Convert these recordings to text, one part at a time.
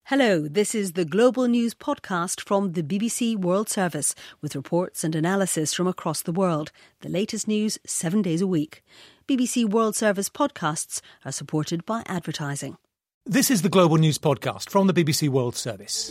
Hello, this is the Global News podcast from the BBC World Service with reports and analysis from across the world. The latest news 7 days a week. BBC World Service podcasts are supported by advertising. This is the Global News podcast from the BBC World Service.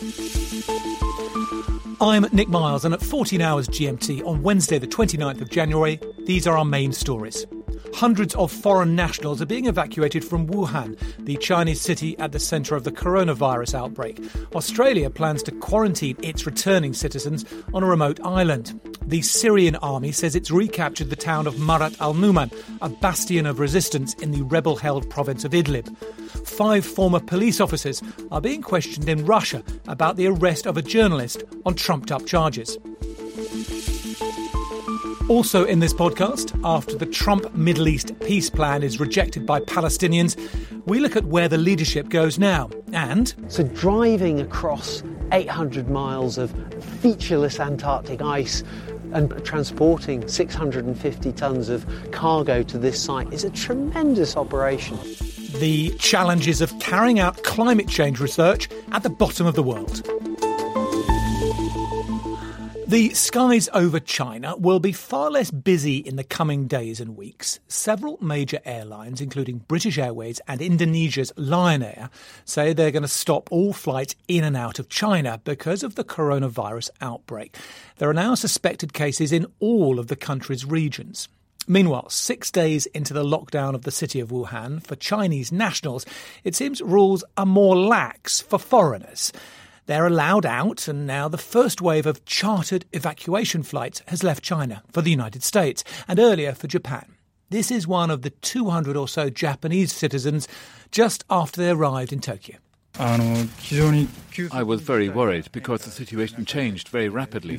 I'm Nick Miles, and at 14 hours GMT on Wednesday the 29th of January, these are our main stories. Hundreds of foreign nationals are being evacuated from Wuhan, the Chinese city at the centre of the coronavirus outbreak. Australia plans to quarantine its returning citizens on a remote island. The Syrian army says it's recaptured the town of Marat al-Numan, a bastion of resistance in the rebel-held province of Idlib. 5 former police officers are being questioned in Russia about the arrest of a journalist on trumped-up charges. Also in this podcast, after the Trump Middle East peace plan is rejected by Palestinians, we look at where the leadership goes now. And so driving across 800 miles of featureless Antarctic ice and transporting 650 tonnes of cargo to this site is a tremendous operation. The challenges of carrying out climate change research at the bottom of the world. The skies over China will be far less busy in the coming days and weeks. Several major airlines, including British Airways and Indonesia's Lion Air, say they're going to stop all flights in and out of China because of the coronavirus outbreak. There are now suspected cases in all of the country's regions. Meanwhile, 6 days into the lockdown of the city of Wuhan, for Chinese nationals, it seems rules are more lax for foreigners. They're allowed out, and now the first wave of chartered evacuation flights has left China for the United States and earlier for Japan. This is one of the 200 or so Japanese citizens just after they arrived in Tokyo. I was very worried because the situation changed very rapidly.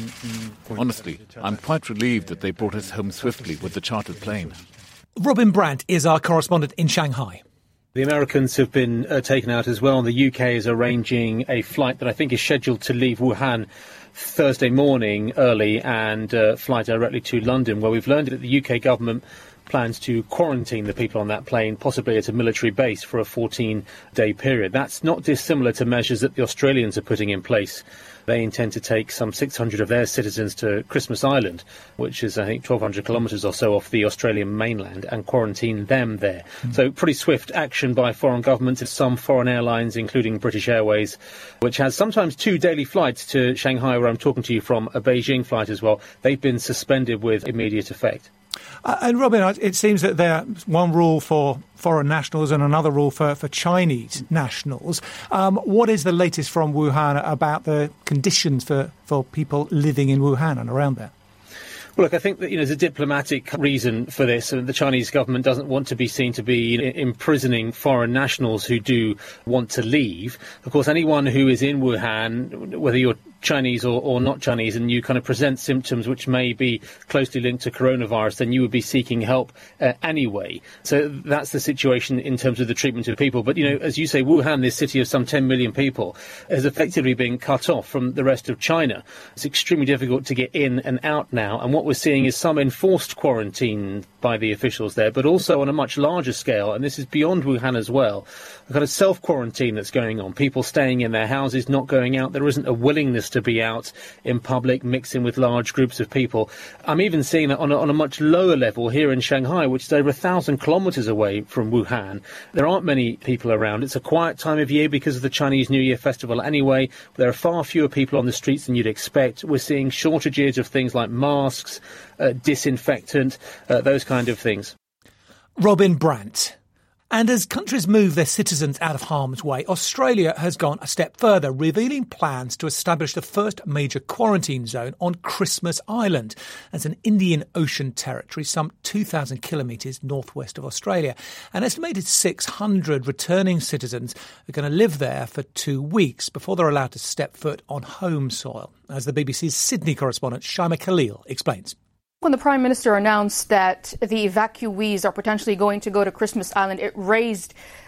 Honestly, I'm quite relieved that they brought us home swiftly with the chartered plane. Robin Brandt is our correspondent in Shanghai. The Americans have been taken out as well. The UK is arranging a flight that I think is scheduled to leave Wuhan Thursday morning early and fly directly to London, where we've learned that the UK government plans to quarantine the people on that plane, possibly at a military base for a 14-day period. That's not dissimilar to measures that the Australians are putting in place. They intend to take some 600 of their citizens to Christmas Island, which is, I think, 1,200 kilometres or so off the Australian mainland, and quarantine them there. So pretty swift action by foreign governments. Some foreign airlines, including British Airways, which has sometimes 2 daily flights to Shanghai, where I'm talking to you from, a Beijing flight as well. They've been suspended with immediate effect. And Robin, it seems that there's one rule for foreign nationals and another rule for Chinese nationals. What is the latest from Wuhan about the conditions for people living in Wuhan and around there? Well, look, I think that there's a diplomatic reason for this. The Chinese government doesn't want to be seen to be imprisoning foreign nationals who do want to leave. Of course, anyone who is in Wuhan, whether you're Chinese or not Chinese, and you kind of present symptoms which may be closely linked to coronavirus, then you would be seeking help anyway. So that's the situation in terms of the treatment of people. But, as you say, Wuhan, this city of some 10 million people, has effectively been cut off from the rest of China. It's extremely difficult to get in and out now. And what we're seeing is some enforced quarantine by the officials there, but also on a much larger scale, and this is beyond Wuhan as well, a kind of self-quarantine that's going on. People staying in their houses, not going out. There isn't a willingness to be out in public, mixing with large groups of people. I'm even seeing that on a much lower level here in Shanghai, which is over 1,000 kilometres away from Wuhan. There aren't many people around. It's a quiet time of year because of the Chinese New Year festival anyway. There are far fewer people on the streets than you'd expect. We're seeing shortages of things like masks, disinfectant, those kind of things. Robin Brandt. And as countries move their citizens out of harm's way, Australia has gone a step further, revealing plans to establish the first major quarantine zone on Christmas Island. That's an Indian Ocean territory, some 2,000 kilometres northwest of Australia. An estimated 600 returning citizens are going to live there for 2 weeks before they're allowed to step foot on home soil, as the BBC's Sydney correspondent Shaima Khalil explains. When the Prime Minister announced that the evacuees are potentially going to go to Christmas Island, it raised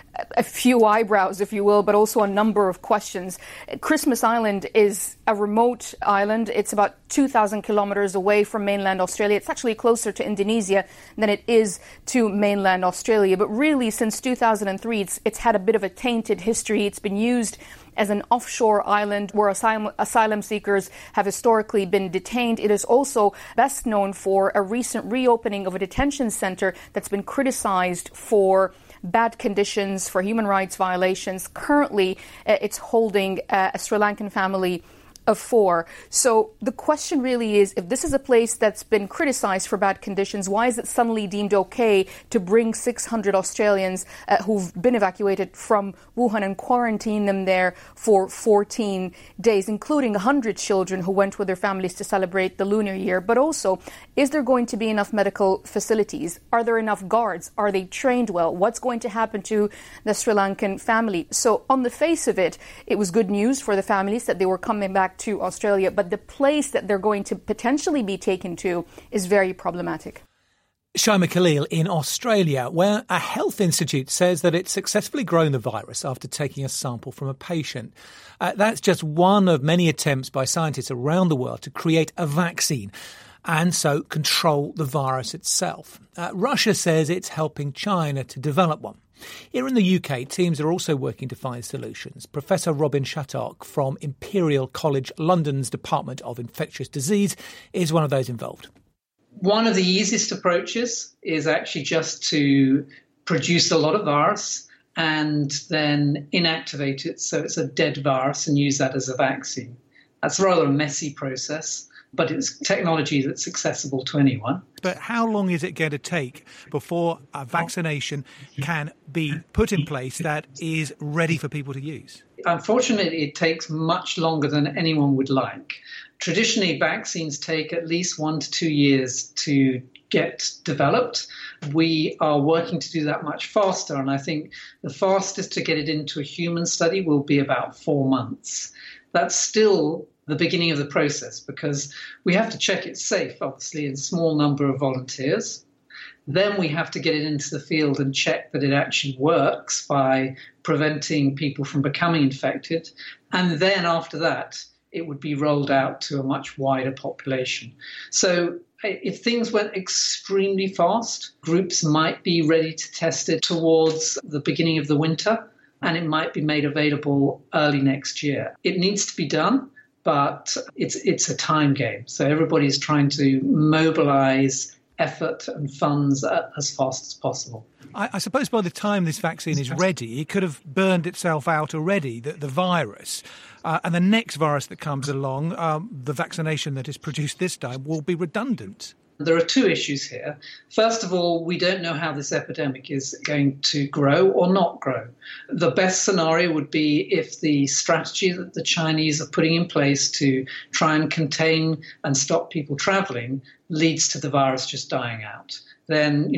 a few eyebrows, if you will, but also a number of questions. Christmas Island is a remote island. It's about 2,000 kilometers away from mainland Australia. It's actually closer to Indonesia than it is to mainland Australia. But really, since 2003, it's had a bit of a tainted history. It's been used as an offshore island where asylum seekers have historically been detained. It is also best known for a recent reopening of a detention center that's been criticized for bad conditions, for human rights violations. Currently, it's holding a Sri Lankan family of 4. So the question really is, if this is a place that's been criticized for bad conditions, why is it suddenly deemed okay to bring 600 Australians who've been evacuated from Wuhan and quarantine them there for 14 days, including 100 children who went with their families to celebrate the Lunar Year? But also, is there going to be enough medical facilities? Are there enough guards? Are they trained well? What's going to happen to the Sri Lankan family? So on the face of it, it was good news for the families that they were coming back to Australia, but the place that they're going to potentially be taken to is very problematic. Shaima Khalil in Australia, where a health institute says that it's successfully grown the virus after taking a sample from a patient. That's just one of many attempts by scientists around the world to create a vaccine and so control the virus itself. Russia says it's helping China to develop one. Here in the UK, teams are also working to find solutions. Professor Robin Shattock from Imperial College London's Department of Infectious Disease is one of those involved. One of the easiest approaches is actually just to produce a lot of virus and then inactivate it so it's a dead virus and use that as a vaccine. That's rather a messy process, but it's technology that's accessible to anyone. But how long is it going to take before a vaccination can be put in place that is ready for people to use? Unfortunately, it takes much longer than anyone would like. Traditionally, vaccines take at least 1 to 2 years to get developed. We are working to do that much faster, and I think the fastest to get it into a human study will be about 4 months. That's still the beginning of the process because we have to check it's safe, obviously, in a small number of volunteers. Then we have to get it into the field and check that it actually works by preventing people from becoming infected. And then after that, it would be rolled out to a much wider population. So if things went extremely fast, groups might be ready to test it towards the beginning of the winter, and it might be made available early next year. It needs to be done, but it's a time game. So everybody's trying to mobilize effort and funds as fast as possible. I suppose by the time this vaccine is ready, it could have burned itself out already, the virus. And the next virus that comes along, the vaccination that is produced this time, will be redundant. There are 2 issues here. First of all, we don't know how this epidemic is going to grow or not grow. The best scenario would be if the strategy that the Chinese are putting in place to try and contain and stop people traveling leads to the virus just dying out. Then,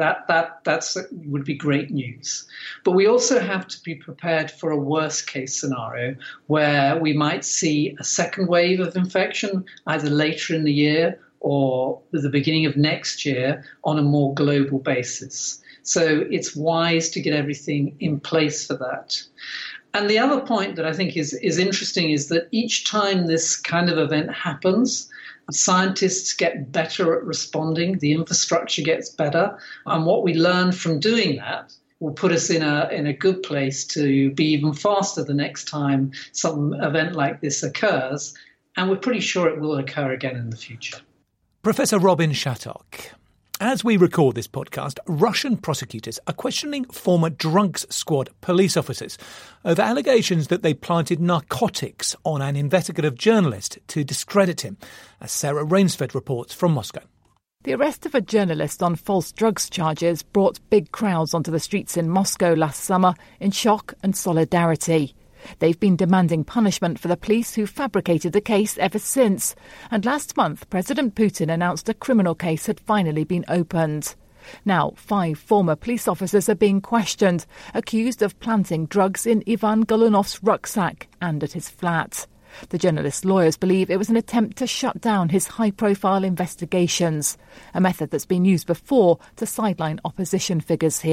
that would be great news. But we also have to be prepared for a worst case scenario where we might see a second wave of infection either later in the year or at the beginning of next year on a more global basis. So it's wise to get everything in place for that. And the other point that I think is interesting is that each time this kind of event happens, scientists get better at responding, the infrastructure gets better, and what we learn from doing that will put us in a good place to be even faster the next time some event like this occurs, and we're pretty sure it will occur again in the future. Professor Robin Shattock. As we record this podcast, Russian prosecutors are questioning former Drugs Squad police officers over allegations that they planted narcotics on an investigative journalist to discredit him, as Sarah Rainsford reports from Moscow. The arrest of a journalist on false drugs charges brought big crowds onto the streets in Moscow last summer in shock and solidarity. They've been demanding punishment for the police who fabricated the case ever since. And last month, President Putin announced a criminal case had finally been opened. Now, 5 former police officers are being questioned, accused of planting drugs in Ivan Golunov's rucksack and at his flat. The journalist's lawyers believe it was an attempt to shut down his high-profile investigations, a method that's been used before to sideline opposition figures here.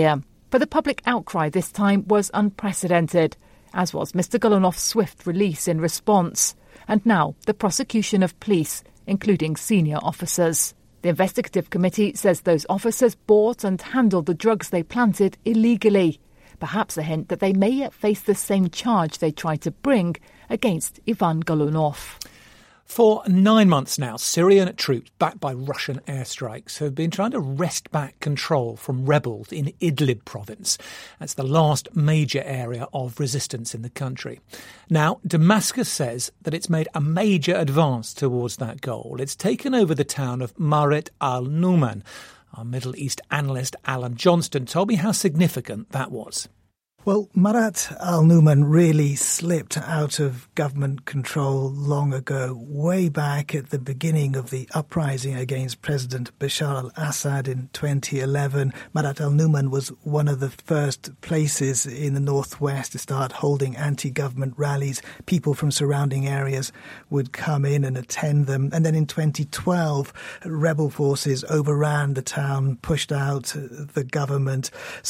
But the public outcry this time was unprecedented, as was Mr. Golunov's swift release in response. And now the prosecution of police, including senior officers. The investigative committee says those officers bought and handled the drugs they planted illegally. Perhaps a hint that they may yet face the same charge they tried to bring against Ivan Golunov. For 9 months now, Syrian troops backed by Russian airstrikes have been trying to wrest back control from rebels in Idlib province. That's the last major area of resistance in the country. Now, Damascus says that it's made a major advance towards that goal. It's taken over the town of Maret al-Numan. Our Middle East analyst Alan Johnston told me how significant that was. Well, Maret al-Numan really slipped out of government control long ago, way back at the beginning of the uprising against President Bashar al-Assad in 2011. Maret al-Numan was one of the first places in the northwest to start holding anti-government rallies. People from surrounding areas would come in and attend them. And then in 2012, rebel forces overran the town, pushed out the government.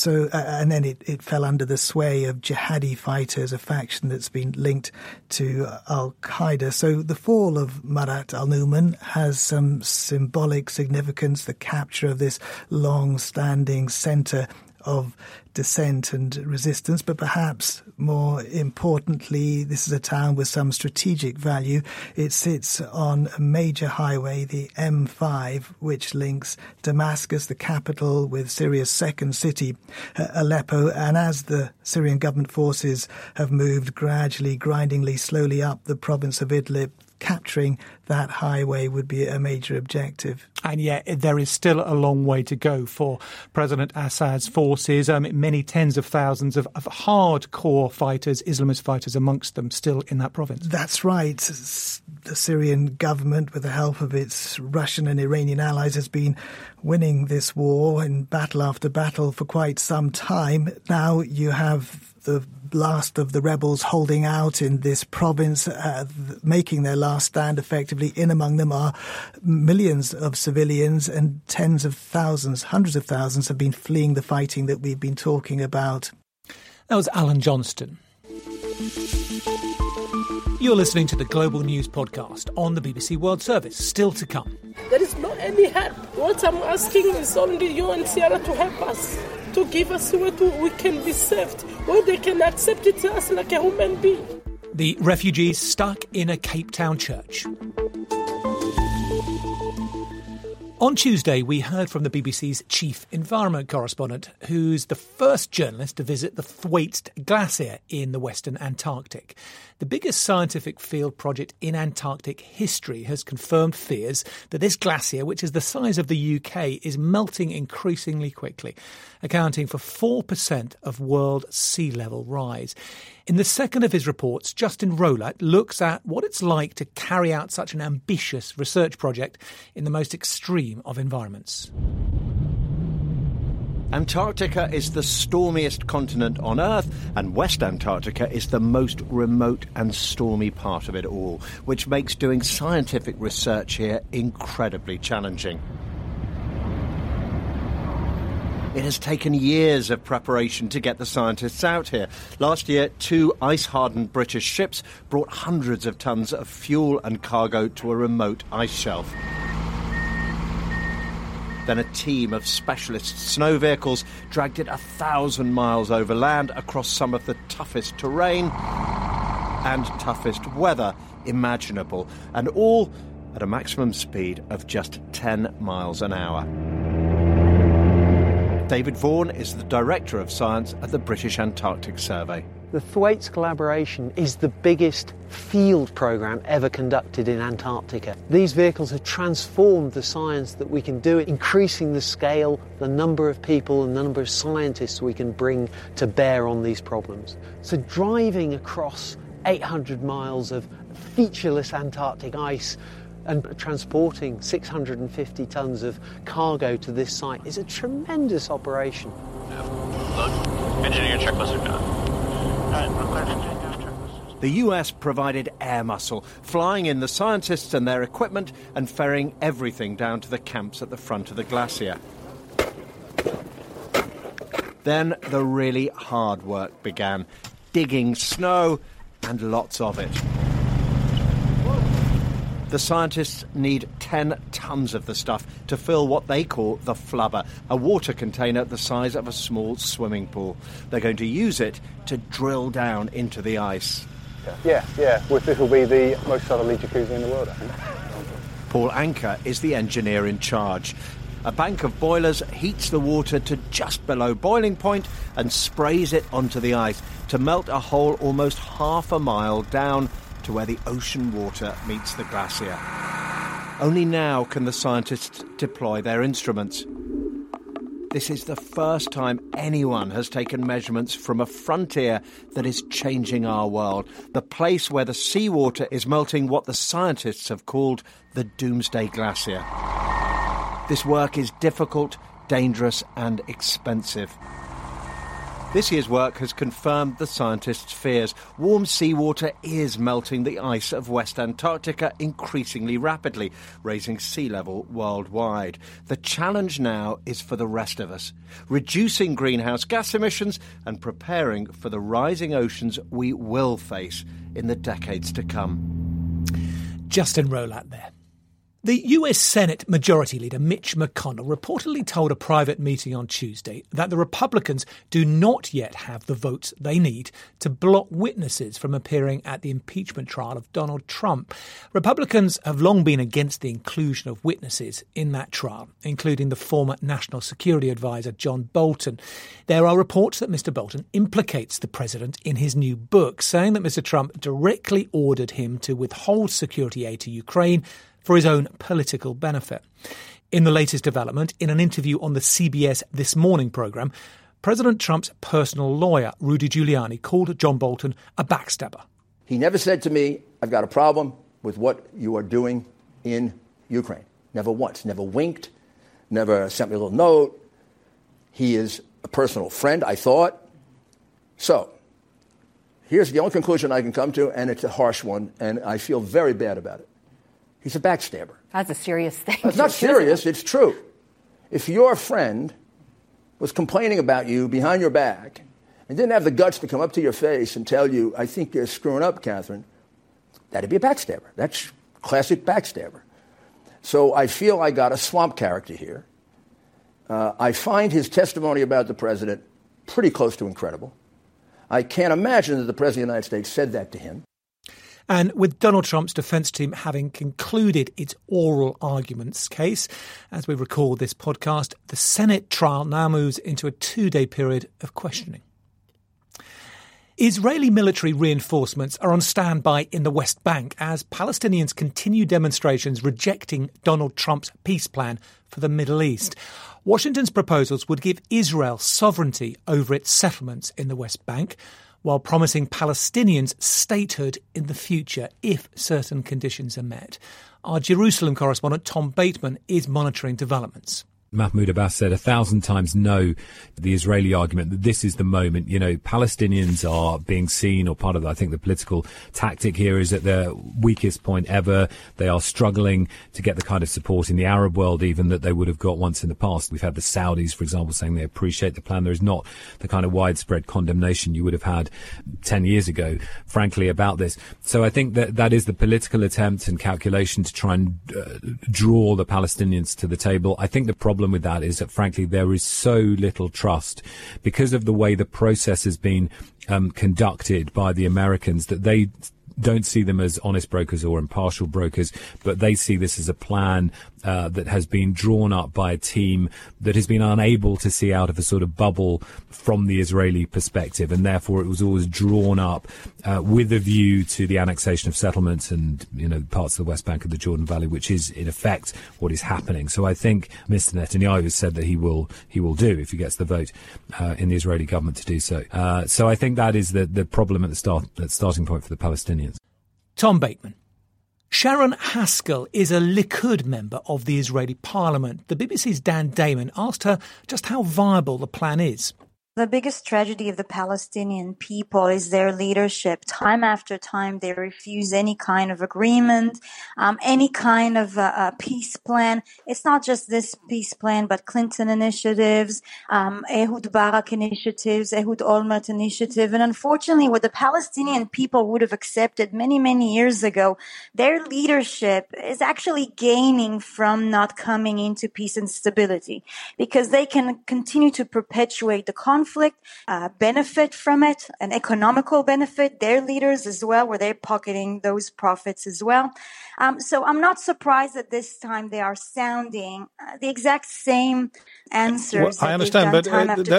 And then it fell under the sway of jihadi fighters, a faction that's been linked to Al-Qaeda. So the fall of Maret al-Numan has some symbolic significance, the capture of this long-standing centre of dissent and resistance, but perhaps more importantly, this is a town with some strategic value. It sits on a major highway, the M5, which links Damascus, the capital, with Syria's second city, Aleppo. And as the Syrian government forces have moved gradually, grindingly, slowly up the province of Idlib, capturing that highway would be a major objective. And yet there is still a long way to go for President Assad's forces. Many tens of thousands of hardcore fighters, Islamist fighters amongst them, still in that province. That's right. The Syrian government, with the help of its Russian and Iranian allies, has been winning this war in battle after battle for quite some time. Now you have the last of the rebels holding out in this province, making their last stand effectively. In among them are millions of civilians, and tens of thousands, hundreds of thousands have been fleeing the fighting that we've been talking about. That was Alan Johnston. You're listening to the Global News Podcast on the BBC World Service. Still to come. There is no any help. What I'm asking is only UNHCR to help us, to give us where we can be saved, where they can accept it us like a human being. The refugees stuck in a Cape Town church. On Tuesday, we heard from the BBC's chief environment correspondent, who's the first journalist to visit the Thwaites Glacier in the Western Antarctic. The biggest scientific field project in Antarctic history has confirmed fears that this glacier, which is the size of the UK, is melting increasingly quickly, accounting for 4% of world sea level rise. In the second of his reports, Justin Rowlatt looks at what it's like to carry out such an ambitious research project in the most extreme of environments. Antarctica is the stormiest continent on Earth, and West Antarctica is the most remote and stormy part of it all, which makes doing scientific research here incredibly challenging. It has taken years of preparation to get the scientists out here. Last year, 2 ice-hardened British ships brought hundreds of tons of fuel and cargo to a remote ice shelf. Then a team of specialist snow vehicles dragged it 1,000 miles overland across some of the toughest terrain and toughest weather imaginable, and all at a maximum speed of just 10 miles an hour. David Vaughan is the Director of Science at the British Antarctic Survey. The Thwaites collaboration is the biggest field programme ever conducted in Antarctica. These vehicles have transformed the science that we can do, increasing the scale, the number of people and the number of scientists we can bring to bear on these problems. So driving across 800 miles of featureless Antarctic ice and transporting 650 tonnes of cargo to this site is a tremendous operation. Engineering checklist done. The US provided air muscle, flying in the scientists and their equipment and ferrying everything down to the camps at the front of the glacier. Then the really hard work began, digging snow and lots of it. The scientists need 10 tons of the stuff to fill what they call the flubber, a water container the size of a small swimming pool. They're going to use it to drill down into the ice. Yeah. Well, this will be the most southerly jacuzzi in the world, I think. Paul Anker is the engineer in charge. A bank of boilers heats the water to just below boiling point and sprays it onto the ice to melt a hole almost half a mile down to where the ocean water meets the glacier. Only now can the scientists deploy their instruments. This is the first time anyone has taken measurements from a frontier that is changing our world, the place where the seawater is melting what the scientists have called the Doomsday Glacier. This work is difficult, dangerous and expensive. This year's work has confirmed the scientists' fears. Warm seawater is melting the ice of West Antarctica increasingly rapidly, raising sea level worldwide. The challenge now is for the rest of us, reducing greenhouse gas emissions and preparing for the rising oceans we will face in the decades to come. Justin Rolat there. The US Senate Majority Leader Mitch McConnell reportedly told a private meeting on Tuesday that the Republicans do not yet have the votes they need to block witnesses from appearing at the impeachment trial of Donald Trump. Republicans have long been against the inclusion of witnesses in that trial, including the former National Security Advisor John Bolton. There are reports that Mr. Bolton implicates the president in his new book, saying that Mr. Trump directly ordered him to withhold security aid to Ukraine for his own political benefit. In the latest development, in an interview on the CBS This Morning programme, President Trump's personal lawyer, Rudy Giuliani, called John Bolton a backstabber. He never said to me, I've got a problem with what you are doing in Ukraine. Never once. Never winked. Never sent me a little note. He is a personal friend, I thought. So, here's the only conclusion I can come to, and it's a harsh one, and I feel very bad about it. He's a backstabber. That's a serious thing. It's not serious. It's true. If your friend was complaining about you behind your back and didn't have the guts to come up to your face and tell you, I think you're screwing up, Catherine, that'd be a backstabber. That's classic backstabber. So I feel I got a swamp character here. I find his testimony about the president pretty close to incredible. I can't imagine that the president of the United States said that to him. And with Donald Trump's defence team having concluded its oral arguments case, as we record this podcast, the Senate trial now moves into a 2-day period of questioning. Israeli military reinforcements are on standby in the West Bank as Palestinians continue demonstrations rejecting Donald Trump's peace plan for the Middle East. Washington's proposals would give Israel sovereignty over its settlements in the West Bank, while promising Palestinians statehood in the future if certain conditions are met. Our Jerusalem correspondent Tom Bateman is monitoring developments. Mahmoud Abbas said 1,000 times no to the Israeli argument that this is the moment. You know, Palestinians are being seen, or part of, I think, the political tactic here is at their weakest point ever. They are struggling to get the kind of support in the Arab world even that they would have got once in the past. We've had the Saudis, for example, saying they appreciate the plan. There is not the kind of widespread condemnation you would have had 10 years ago, frankly, about this. So I think that is the political attempt and calculation to try and draw the Palestinians to the table. I think the problem with that is that, frankly, there is so little trust because of the way the process has been conducted by the Americans that they don't see them as honest brokers or impartial brokers, but they see this as a plan that has been drawn up by a team that has been unable to see out of a sort of bubble from the Israeli perspective, and therefore it was always drawn up with a view to the annexation of settlements and, you know, parts of the West Bank of the Jordan Valley, which is in effect what is happening. So I think Mr. Netanyahu has said that he will do, if he gets the vote in the Israeli government to do so. So I think that is the problem at the starting point for the Palestinians. Tom Bateman. Sharon Haskell is a Likud member of the Israeli parliament. The BBC's Dan Damon asked her just how viable the plan is. The biggest tragedy of the Palestinian people is their leadership. Time after time, they refuse any kind of agreement, any kind of peace plan. It's not just this peace plan, but Clinton initiatives, Ehud Barak initiatives, Ehud Olmert initiative. And unfortunately, what the Palestinian people would have accepted many, many years ago, their leadership is actually gaining from not coming into peace and stability, because they can continue to perpetuate the conflict, benefit from it, an economical benefit, their leaders as well, where they're pocketing those profits as well. So I'm not surprised that this time they are sounding the exact same answers. Well, I understand, but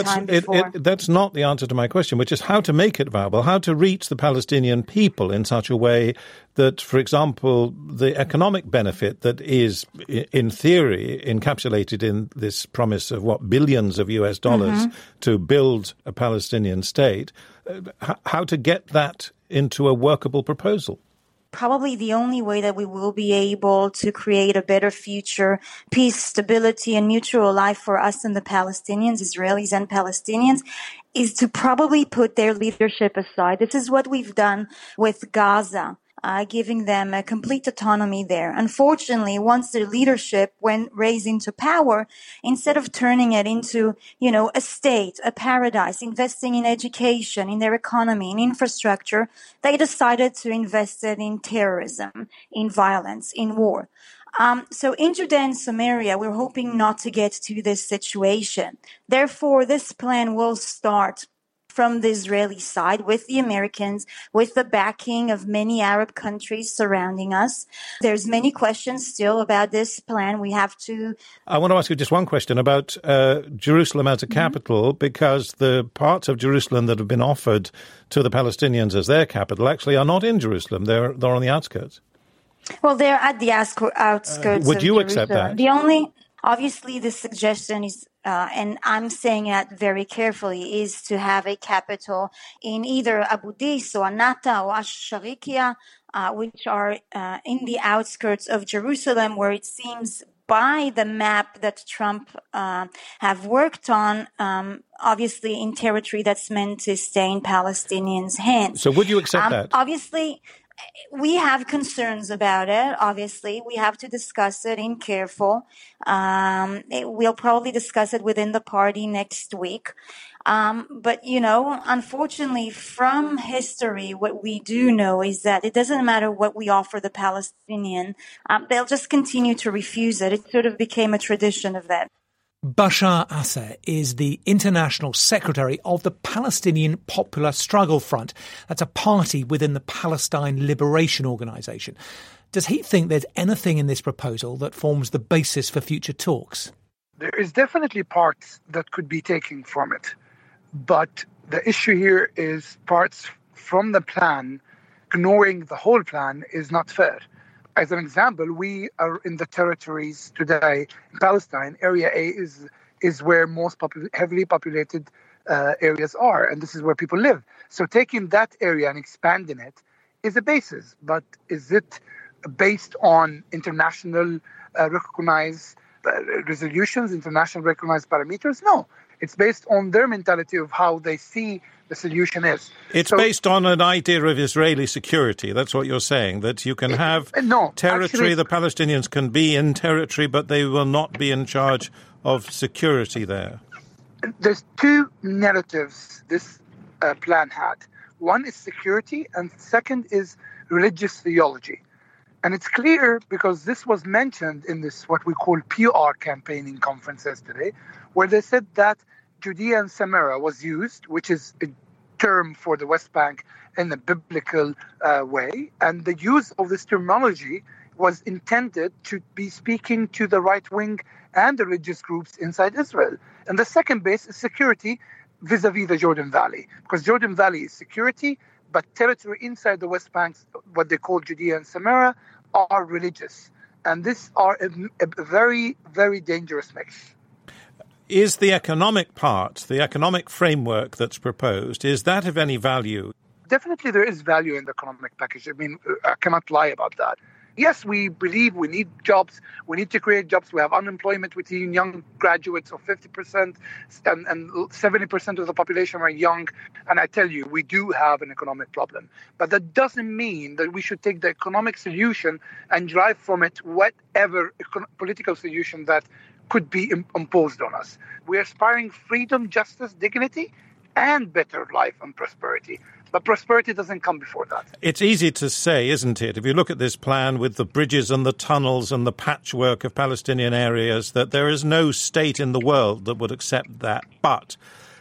that's not the answer to my question, which is how to make it viable, how to reach the Palestinian people in such a way that, for example, the economic benefit that is, in theory, encapsulated in this promise of, billions of US dollars to build a Palestinian state, how to get that into a workable proposal? Probably the only way that we will be able to create a better future, peace, stability, and mutual life for us and the Palestinians, Israelis and Palestinians, is to probably put their leadership aside. This is what we've done with Gaza, giving them a complete autonomy there. Unfortunately, once their leadership went raised into power, instead of turning it into, a state, a paradise, investing in education, in their economy, in infrastructure, they decided to invest it in terrorism, in violence, in war. So in Judea and Samaria, we're hoping not to get to this situation. Therefore, this plan will start from the Israeli side, with the Americans, with the backing of many Arab countries surrounding us. There's many questions still about this plan. I want to ask you just one question about Jerusalem as a capital, because the parts of Jerusalem that have been offered to the Palestinians as their capital actually are not in Jerusalem. They're on the outskirts. Well, they're at the outskirts. Would you accept that? Obviously, the suggestion is, and I'm saying it very carefully, is to have a capital in either Abu Dis or Nata or Ash-Sharikia, which are in the outskirts of Jerusalem, where it seems by the map that Trump have worked on, obviously in territory that's meant to stay in Palestinians' hands. So would you accept that? Obviously, we have concerns about it. Obviously, we have to discuss it in careful. We'll probably discuss it within the party next week. But, unfortunately, from history, what we do know is that it doesn't matter what we offer the Palestinian. They'll just continue to refuse it. It sort of became a tradition of that. Bashar Assad is the international secretary of the Palestinian Popular Struggle Front. That's a party within the Palestine Liberation Organization. Does he think there's anything in this proposal that forms the basis for future talks? There is definitely parts that could be taken from it. But the issue here is parts from the plan, ignoring the whole plan is not fair. As an example, we are in the territories today in Palestine. Area A is where most heavily populated areas are, and this is where people live. So taking that area and expanding it is a basis, but is it based on international recognized resolutions, international recognized parameters? No. It's based on their mentality of how they see the solution is. It's based on an idea of Israeli security. That's what you're saying, that you can have territory, actually, the Palestinians can be in territory, but they will not be in charge of security there. There's two narratives this plan had. One is security, and second is religious theology. And it's clear because this was mentioned in this, what we call PR campaigning conferences today, where they said that Judea and Samaria was used, which is a term for the West Bank in a biblical way. And the use of this terminology was intended to be speaking to the right wing and the religious groups inside Israel. And the second base is security vis-a-vis the Jordan Valley, because Jordan Valley is security, but territory inside the West Bank, what they call Judea and Samaria, are religious. And these are a very, very dangerous mix. Is the economic part, the economic framework that's proposed, is that of any value? Definitely there is value in the economic package. I mean, I cannot lie about that. Yes, we believe we need jobs. We need to create jobs. We have unemployment within young graduates of 50%, and 70% of the population are young. And I tell you, we do have an economic problem. But that doesn't mean that we should take the economic solution and drive from it whatever political solution that could be imposed on us. We're aspiring freedom, justice, dignity, and better life and prosperity. But prosperity doesn't come before that. It's easy to say, isn't it, if you look at this plan with the bridges and the tunnels and the patchwork of Palestinian areas, that there is no state in the world that would accept that. But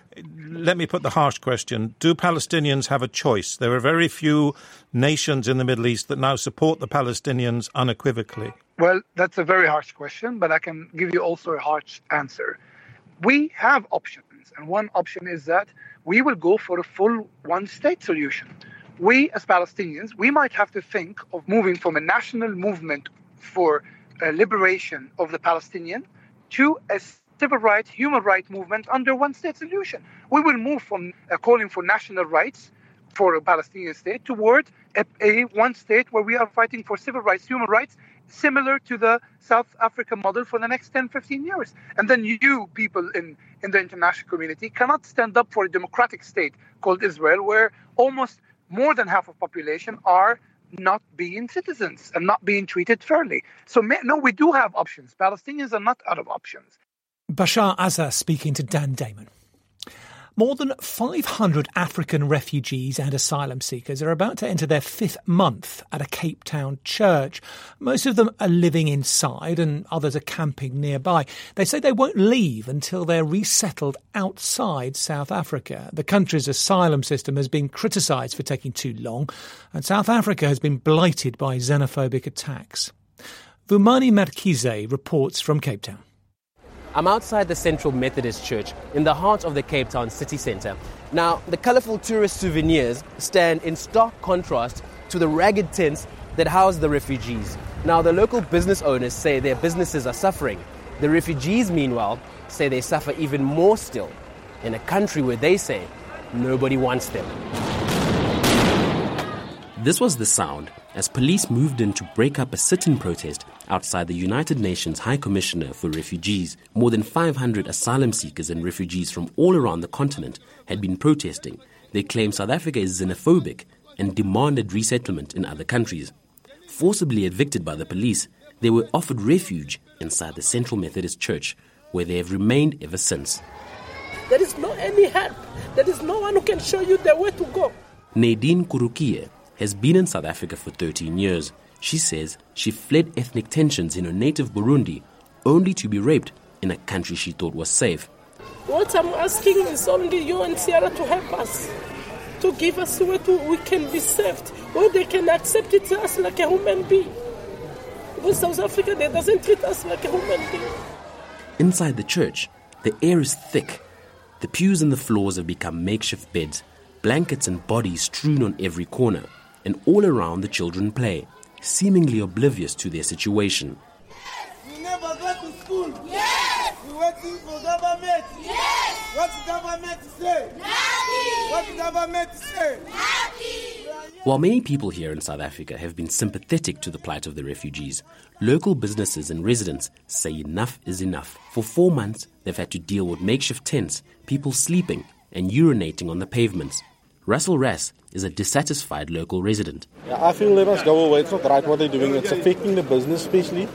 let me put the harsh question. Do Palestinians have a choice? There are very few nations in the Middle East that now support the Palestinians unequivocally. Well, that's a very harsh question, but I can give you also a harsh answer. We have options, and one option is that we will go for a full one-state solution. We, as Palestinians, we might have to think of moving from a national movement for liberation of the Palestinian to a civil rights, human rights movement under one-state solution. We will move from calling for national rights for a Palestinian state toward a one state where we are fighting for civil rights, human rights, similar to the South Africa model for the next 10, 15 years. And then you people in the international community cannot stand up for a democratic state called Israel, where almost more than half of population are not being citizens and not being treated fairly. So no, we do have options. Palestinians are not out of options. Bashar Azza speaking to Dan Damon. More than 500 African refugees and asylum seekers are about to enter their 5th month at a Cape Town church. Most of them are living inside and others are camping nearby. They say they won't leave until they're resettled outside South Africa. The country's asylum system has been criticised for taking too long, and South Africa has been blighted by xenophobic attacks. Vumani Markize reports from Cape Town. I'm outside the Central Methodist Church in the heart of the Cape Town city centre. Now, the colourful tourist souvenirs stand in stark contrast to the ragged tents that house the refugees. Now, the local business owners say their businesses are suffering. The refugees, meanwhile, say they suffer even more still in a country where they say nobody wants them. This was the sound as police moved in to break up a sit-in protest outside the United Nations High Commissioner for Refugees. More than 500 asylum seekers and refugees from all around the continent had been protesting. They claim South Africa is xenophobic and demanded resettlement in other countries. Forcibly evicted by the police, they were offered refuge inside the Central Methodist Church, where they have remained ever since. There is no any help. There is no one who can show you the way to go. Nadine Kurukie has been in South Africa for 13 years. She says she fled ethnic tensions in her native Burundi only to be raped in a country she thought was safe. What I'm asking is only UNHCR to help us, to give us where we can be saved, where they can accept us like a human being. Because South Africa, they doesn't treat us like a human being. Inside the church, the air is thick. The pews and the floors have become makeshift beds, blankets and bodies strewn on every corner. And all around the children play, seemingly oblivious to their situation. We never go to school. Yes. We're waiting for government. Yes. What's the government to say? Nothing. What's the government to say? Nothing. While many people here in South Africa have been sympathetic to the plight of the refugees, local businesses and residents say enough is enough. For 4 months, they've had to deal with makeshift tents, people sleeping and urinating on the pavements. Russell Rass is a dissatisfied local resident. Yeah, I feel they must go away. It's not right what they're doing. It's affecting the business especially,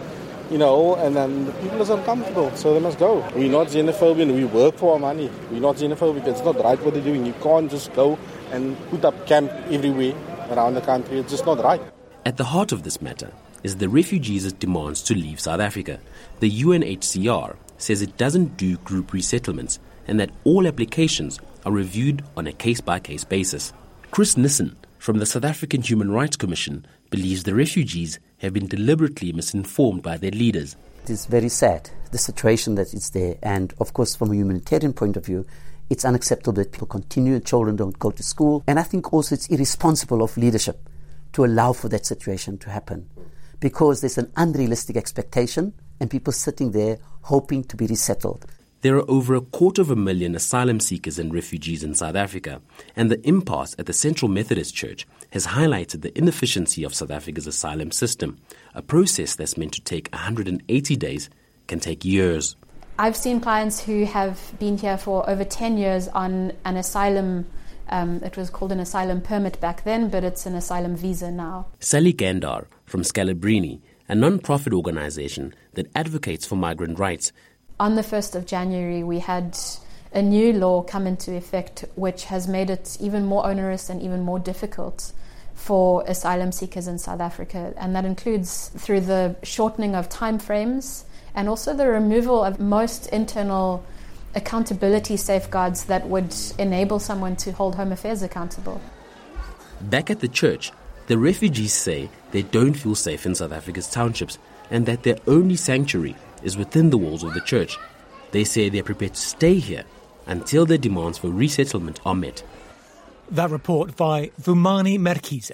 and then the people are uncomfortable, so they must go. We're not xenophobic. We work for our money. We're not xenophobic. It's not right what they're doing. You can't just go and put up camp everywhere around the country. It's just not right. At the heart of this matter is the refugees' demands to leave South Africa. The UNHCR says it doesn't do group resettlements and that all applications are reviewed on a case-by-case basis. Chris Nissen from the South African Human Rights Commission believes the refugees have been deliberately misinformed by their leaders. It is very sad, the situation that is there. And of course, from a humanitarian point of view, it's unacceptable that people continue, children don't go to school. And I think also it's irresponsible of leadership to allow for that situation to happen, because there's an unrealistic expectation and people sitting there hoping to be resettled. There are over 250,000 asylum seekers and refugees in South Africa, and the impasse at the Central Methodist Church has highlighted the inefficiency of South Africa's asylum system. A process that's meant to take 180 days can take years. I've seen clients who have been here for over 10 years on an asylum, it was called an asylum permit back then, but it's an asylum visa now. Sally Gandar from Scalabrini, a non-profit organization that advocates for migrant rights. On the 1st of January, we had a new law come into effect which has made it even more onerous and even more difficult for asylum seekers in South Africa. And that includes through the shortening of timeframes and also the removal of most internal accountability safeguards that would enable someone to hold Home Affairs accountable. Back at the church, the refugees say they don't feel safe in South Africa's townships and that their only sanctuary is within the walls of the church. They say they're prepared to stay here until their demands for resettlement are met. That report by Vumani Merkise.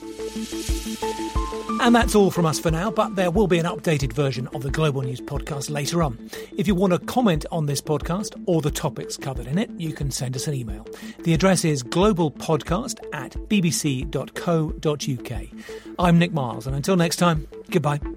And that's all from us for now, but there will be an updated version of the Global News podcast later on. If you want to comment on this podcast or the topics covered in it, you can send us an email. The address is globalpodcast@bbc.co.uk. I'm Nick Miles, and until next time, goodbye.